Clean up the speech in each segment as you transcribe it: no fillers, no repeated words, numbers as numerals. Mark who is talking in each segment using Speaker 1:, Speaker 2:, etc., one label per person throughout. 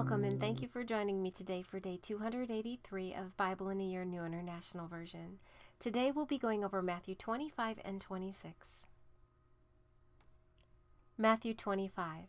Speaker 1: Welcome and thank you for joining me today for day 283 of Bible in a Year New International Version. Today we'll be going over Matthew 25 and 26. Matthew 25.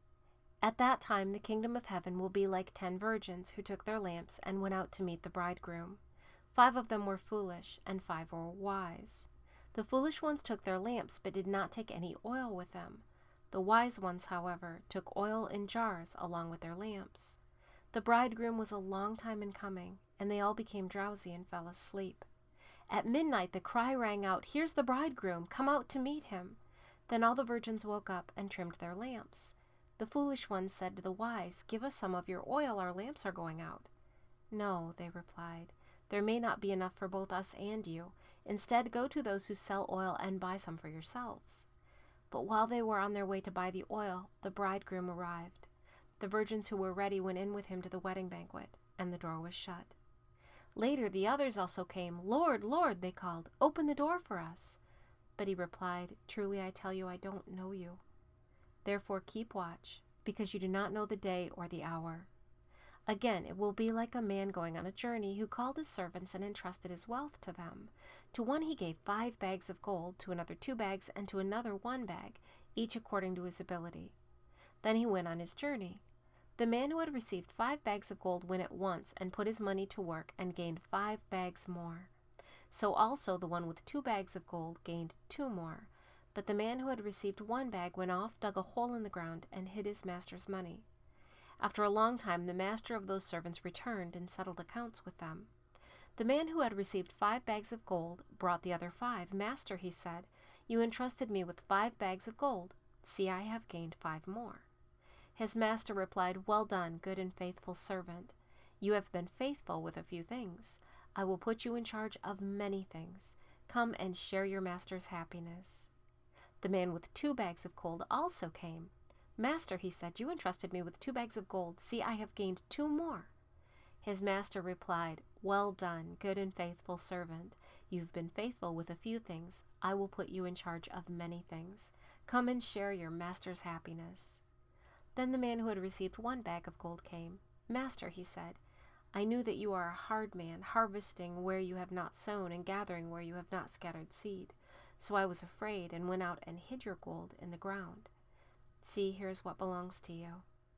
Speaker 1: At that time the kingdom of heaven will be like 10 virgins who took their lamps and went out to meet the bridegroom. 5 of them were foolish and 5 were wise. The foolish ones took their lamps but did not take any oil with them. The wise ones, however, took oil in jars along with their lamps. The bridegroom was a long time in coming, and they all became drowsy and fell asleep. At midnight the cry rang out, "Here's the bridegroom, come out to meet him." Then all the virgins woke up and trimmed their lamps. The foolish ones said to the wise, "Give us some of your oil, our lamps are going out." "No," they replied, "there may not be enough for both us and you. Instead, go to those who sell oil and buy some for yourselves." But while they were on their way to buy the oil, the bridegroom arrived. The virgins who were ready went in with him to the wedding banquet, and the door was shut. Later the others also came. "Lord, Lord," they called, "open the door for us." But he replied, "Truly I tell you, I don't know you. Therefore keep watch, because you do not know the day or the hour." Again, it will be like a man going on a journey who called his servants and entrusted his wealth to them. To one he gave 5 bags of gold, to another 2 bags, and to another 1 bag, each according to his ability. Then he went on his journey. The man who had received 5 bags of gold went at once and put his money to work and gained 5 bags more. So also the one with 2 bags of gold gained 2 more. But the man who had received 1 bag went off, dug a hole in the ground, and hid his master's money. After a long time the master of those servants returned and settled accounts with them. The man who had received 5 bags of gold brought the other 5. "Master," he said, "you entrusted me with 5 bags of gold. See, I have gained 5 more." His master replied, "Well done, good and faithful servant. You have been faithful with a few things. I will put you in charge of many things. Come and share your master's happiness." The man with 2 bags of gold also came. "Master," he said, "you entrusted me with 2 bags of gold. See, I have gained 2 more." His master replied, "Well done, good and faithful servant. You've been faithful with a few things. I will put you in charge of many things. Come and share your master's happiness." Then the man who had received 1 bag of gold came. "Master," he said, "I knew that you are a hard man, harvesting where you have not sown and gathering where you have not scattered seed. So I was afraid and went out and hid your gold in the ground. See, here is what belongs to you."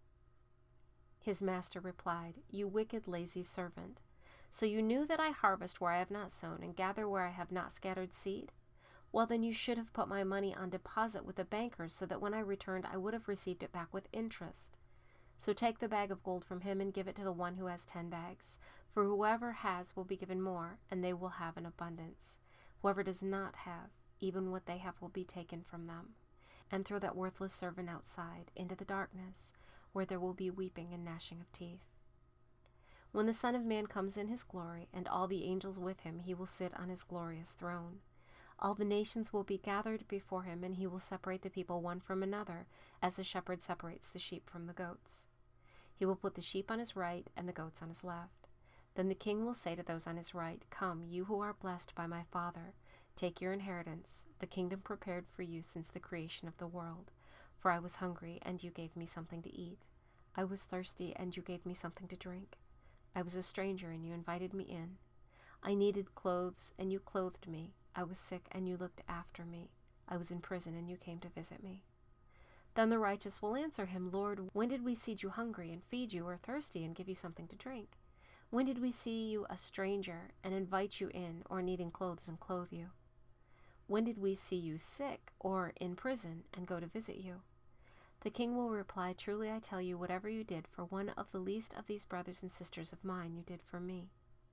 Speaker 1: His master replied, "You wicked, lazy servant. So you knew that I harvest where I have not sown and gather where I have not scattered seed? Well, then you should have put my money on deposit with the bankers, so that when I returned I would have received it back with interest. So take the bag of gold from him and give it to the one who has 10 bags. For whoever has will be given more, and they will have an abundance. Whoever does not have, even what they have will be taken from them. And throw that worthless servant outside, into the darkness, where there will be weeping and gnashing of teeth. When the Son of Man comes in his glory, and all the angels with him, he will sit on his glorious throne. All the nations will be gathered before him, and he will separate the people one from another, as a shepherd separates the sheep from the goats. He will put the sheep on his right and the goats on his left. Then the king will say to those on his right, "Come, you who are blessed by my Father, take your inheritance, the kingdom prepared for you since the creation of the world. For I was hungry, and you gave me something to eat. I was thirsty, and you gave me something to drink. I was a stranger, and you invited me in. I needed clothes, and you clothed me. I was sick, and you looked after me. I was in prison, and you came to visit me." Then the righteous will answer him, "Lord, when did we see you hungry and feed you, or thirsty and give you something to drink? When did we see you a stranger and invite you in, or needing clothes and clothe you? When did we see you sick or in prison and go to visit you?" The king will reply, "Truly I tell you, whatever you did for one of the least of these brothers and sisters of mine, you did for me."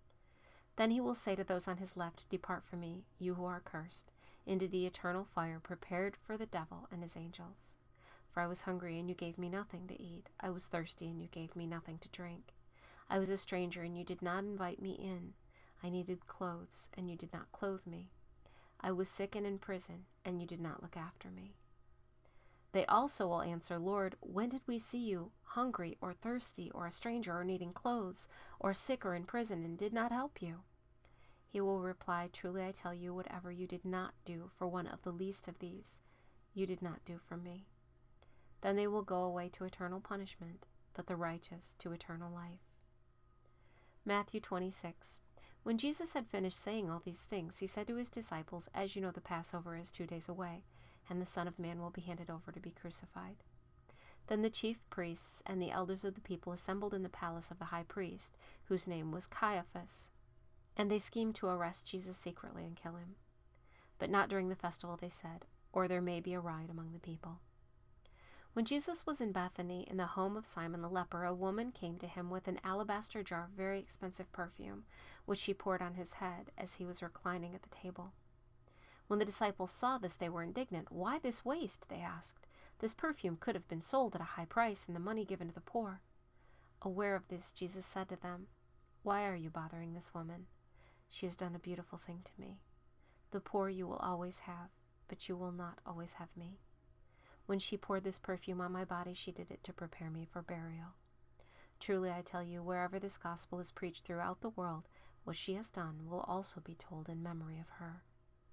Speaker 1: Then he will say to those on his left, "Depart from me, you who are cursed, into the eternal fire prepared for the devil and his angels. For I was hungry, and you gave me nothing to eat. I was thirsty, and you gave me nothing to drink. I was a stranger, and you did not invite me in. I needed clothes, and you did not clothe me. I was sick and in prison, and you did not look after me." They also will answer, "Lord, when did we see you hungry or thirsty or a stranger or needing clothes or sick or in prison and did not help you?" He will reply, "Truly I tell you, whatever you did not do for one of the least of these, you did not do for me." Then they will go away to eternal punishment, but the righteous to eternal life. Matthew 26. When Jesus had finished saying all these things, he said to his disciples, "As you know, the Passover is 2 days away, and the Son of Man will be handed over to be crucified." Then the chief priests and the elders of the people assembled in the palace of the high priest, whose name was Caiaphas, and they schemed to arrest Jesus secretly and kill him. But not during the festival, they said, or there may be a riot among the people. When Jesus was in Bethany, in the home of Simon the leper, a woman came to him with an alabaster jar of very expensive perfume, which she poured on his head as he was reclining at the table. When the disciples saw this, they were indignant. "Why this waste?" they asked. "This perfume could have been sold at a high price and the money given to the poor." Aware of this, Jesus said to them, "Why are you bothering this woman? She has done a beautiful thing to me. The poor you will always have, but you will not always have me. When she poured this perfume on my body, she did it to prepare me for burial. Truly I tell you, wherever this gospel is preached throughout the world, what she has done will also be told in memory of her."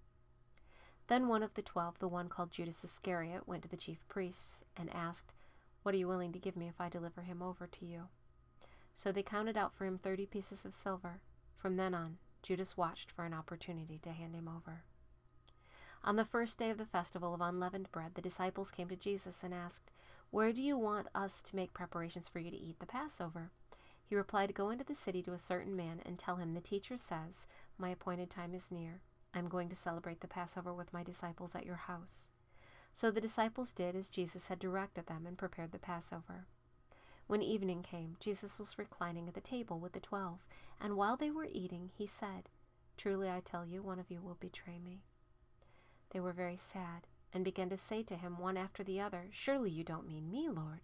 Speaker 1: Then one of the 12, the one called Judas Iscariot, went to the chief priests and asked, "What are you willing to give me if I deliver him over to you?" So they counted out for him 30 pieces of silver. From then on, Judas watched for an opportunity to hand him over. On the first day of the festival of unleavened bread, the disciples came to Jesus and asked, "Where do you want us to make preparations for you to eat the Passover?" He replied, "Go into the city to a certain man and tell him, 'The teacher says, my appointed time is near. I am going to celebrate the Passover with my disciples at your house.'" So the disciples did as Jesus had directed them and prepared the Passover. When evening came, Jesus was reclining at the table with the 12, and while they were eating, he said, "Truly I tell you, one of you will betray me." They were very sad and began to say to him one after the other, "Surely you don't mean me, Lord."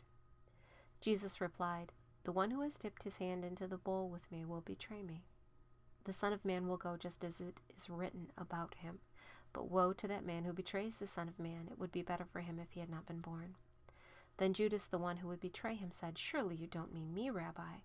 Speaker 1: Jesus replied, "The one who has dipped his hand into the bowl with me will betray me. The Son of Man will go just as it is written about him. But woe to that man who betrays the Son of Man. It would be better for him if he had not been born." Then Judas, the one who would betray him, said, "Surely you don't mean me, Rabbi."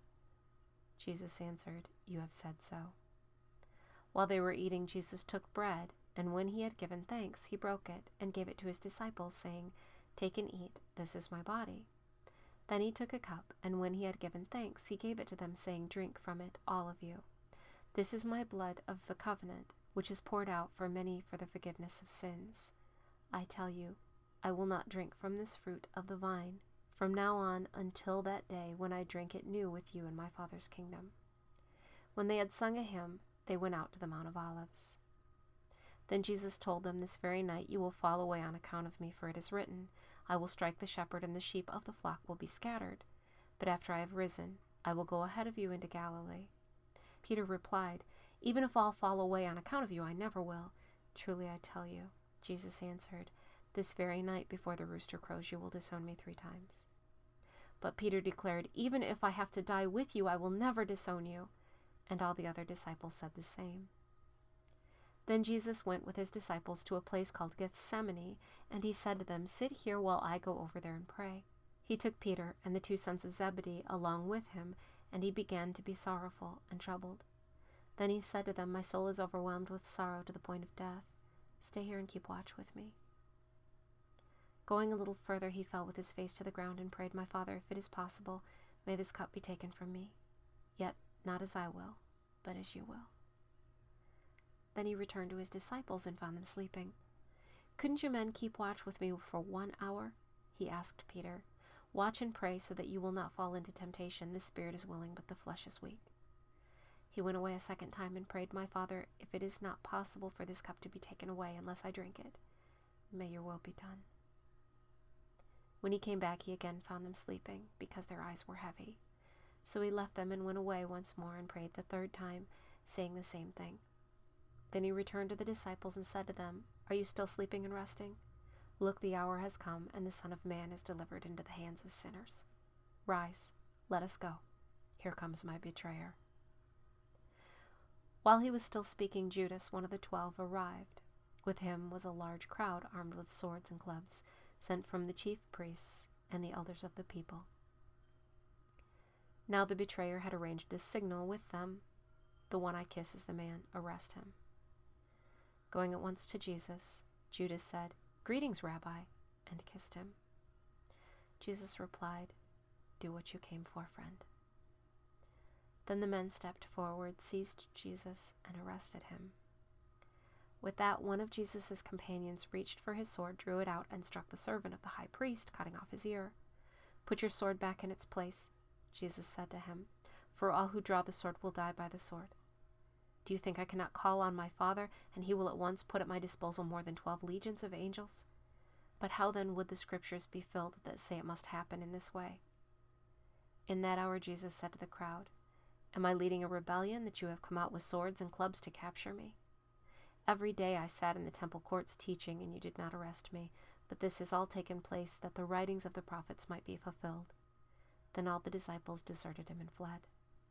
Speaker 1: Jesus answered, "You have said so." While they were eating, Jesus took bread, and when he had given thanks, he broke it and gave it to his disciples, saying, "Take and eat, this is my body." Then he took a cup, and when he had given thanks, he gave it to them, saying, "Drink from it, all of you. This is my blood of the covenant, which is poured out for many for the forgiveness of sins. I tell you, I will not drink from this fruit of the vine from now on until that day when I drink it new with you in my Father's kingdom." When they had sung a hymn, they went out to the Mount of Olives. Then Jesus told them, "This very night you will fall away on account of me, for it is written, 'I will strike the shepherd, and the sheep of the flock will be scattered.' But after I have risen, I will go ahead of you into Galilee." Peter replied, "Even if all fall away on account of you, I never will." "Truly I tell you," Jesus answered, "this very night before the rooster crows, you will disown me 3 times. But Peter declared, "Even if I have to die with you, I will never disown you." And all the other disciples said the same. Then Jesus went with his disciples to a place called Gethsemane, and he said to them, "Sit here while I go over there and pray." He took Peter and the 2 sons of Zebedee along with him, and he began to be sorrowful and troubled. Then he said to them, "My soul is overwhelmed with sorrow to the point of death. Stay here and keep watch with me." Going a little further, he fell with his face to the ground and prayed, "My Father, if it is possible, may this cup be taken from me. Yet not as I will, but as you will." Then he returned to his disciples and found them sleeping. "Couldn't you men keep watch with me for 1 hour?" he asked Peter. "Watch and pray so that you will not fall into temptation. The spirit is willing, but the flesh is weak." He went away a second time and prayed, "My Father, if it is not possible for this cup to be taken away unless I drink it, may your will be done." When he came back, he again found them sleeping, because their eyes were heavy. So he left them and went away once more and prayed the 3rd time, saying the same thing. Then he returned to the disciples and said to them, "Are you still sleeping and resting? Look, the hour has come, and the Son of Man is delivered into the hands of sinners. Rise, let us go. Here comes my betrayer." While he was still speaking, Judas, one of the 12, arrived. With him was a large crowd armed with swords and clubs, sent from the chief priests and the elders of the people. Now the betrayer had arranged a signal with them. "The one I kiss is the man. Arrest him." Going at once to Jesus, Judas said, "Greetings, Rabbi," and kissed him. Jesus replied, Do what you came for, friend." Then the men stepped forward, seized Jesus, and arrested him. With that, one of Jesus' companions reached for his sword, drew it out, and struck the servant of the high priest, cutting off his ear. "Put your sword back in its place," Jesus said to him, "for all who draw the sword will die by the sword. Do you think I cannot call on my Father, and he will at once put at my disposal more than 12 legions of angels? But how then would the scriptures be filled that say it must happen in this way?" In that hour Jesus said to the crowd, "Am I leading a rebellion that you have come out with swords and clubs to capture me? Every day I sat in the temple courts teaching, and you did not arrest me, but this has all taken place that the writings of the prophets might be fulfilled." Then all the disciples deserted him and fled.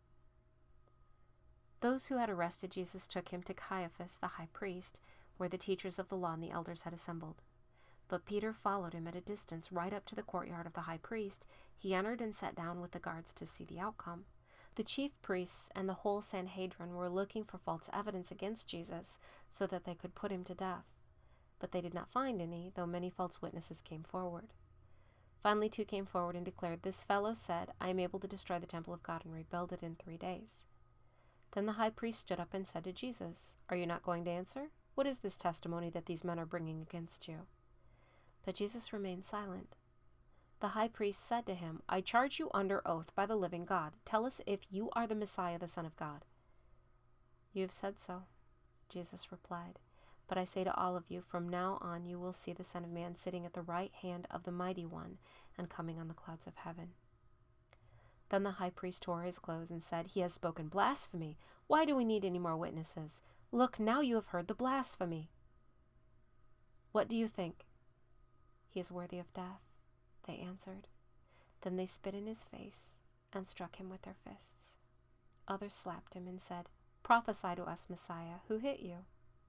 Speaker 1: Those who had arrested Jesus took him to Caiaphas, the high priest, where the teachers of the law and the elders had assembled. But Peter followed him at a distance right up to the courtyard of the high priest. He entered and sat down with the guards to see the outcome. The chief priests and the whole Sanhedrin were looking for false evidence against Jesus so that they could put him to death. But they did not find any, though many false witnesses came forward. Finally, 2 came forward and declared, "This fellow said, 'I am able to destroy the temple of God and rebuild it in 3 days.'" Then the high priest stood up and said to Jesus, "Are you not going to answer? What is this testimony that these men are bringing against you?" But Jesus remained silent. The high priest said to him, "I charge you under oath by the living God. Tell us if you are the Messiah, the Son of God." "You have said so," Jesus replied. "But I say to all of you, from now on you will see the Son of Man sitting at the right hand of the Mighty One and coming on the clouds of heaven." Then the high priest tore his clothes and said, "He has spoken blasphemy. Why do we need any more witnesses? Look, now you have heard the blasphemy. What do you think?" "He is worthy of death," they answered. Then they spit in his face and struck him with their fists. Others slapped him and said, "Prophesy to us, Messiah, who hit you?"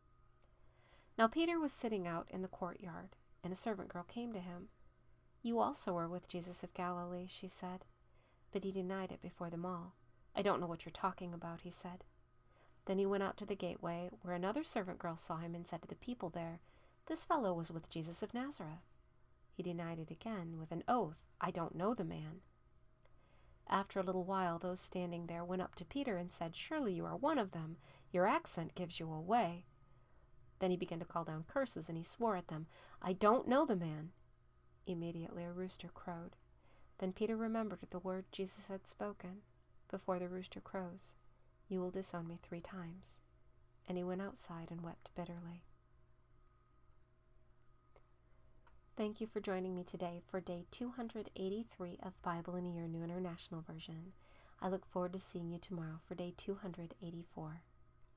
Speaker 1: Now Peter was sitting out in the courtyard, and a servant girl came to him. "You also were with Jesus of Galilee," she said. But he denied it before them all. "I don't know what you're talking about," he said. Then he went out to the gateway, where another servant girl saw him and said to the people there, "This fellow was with Jesus of Nazareth." He denied it again with an oath, "I don't know the man." After a little while, those standing there went up to Peter and said, "Surely you are one of them. Your accent gives you away." Then he began to call down curses, and he swore at them, "I don't know the man." Immediately a rooster crowed. Then Peter remembered the word Jesus had spoken, "Before the rooster crows, you will disown me 3 times." And he went outside and wept bitterly. Thank you for joining me today for day 283 of Bible in a Year New International Version. I look forward to seeing you tomorrow for day 284.